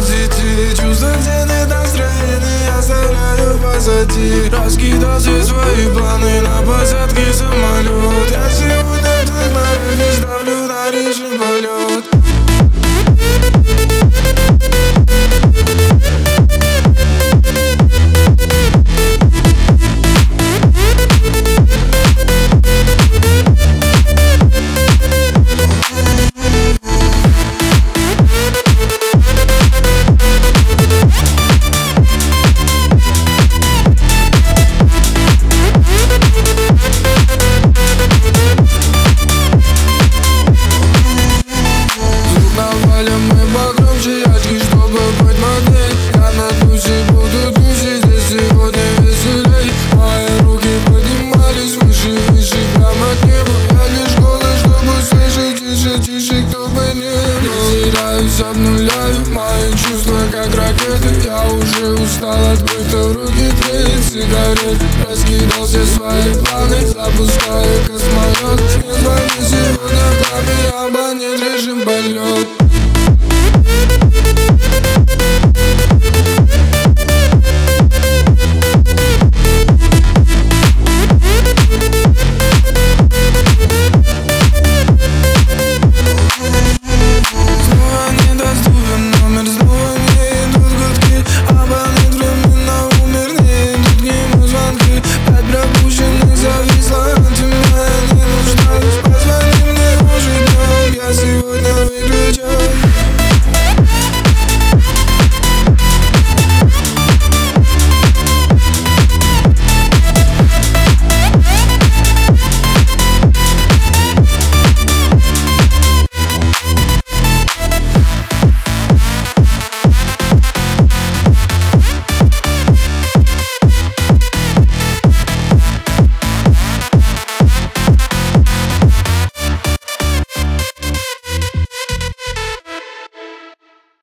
соцсети. Чувства, где настроение оставляю позади. Раскидал все свои планы на посадке самолет. Я сегодня твой морозец ставлю на режим полет. Обнуляю мои чувства, как ракеты. Я уже устал от в руки треет сигарет. Раскидал все свои планы, запускаю космолет. Не звони сегодня папе, абонент режим полет.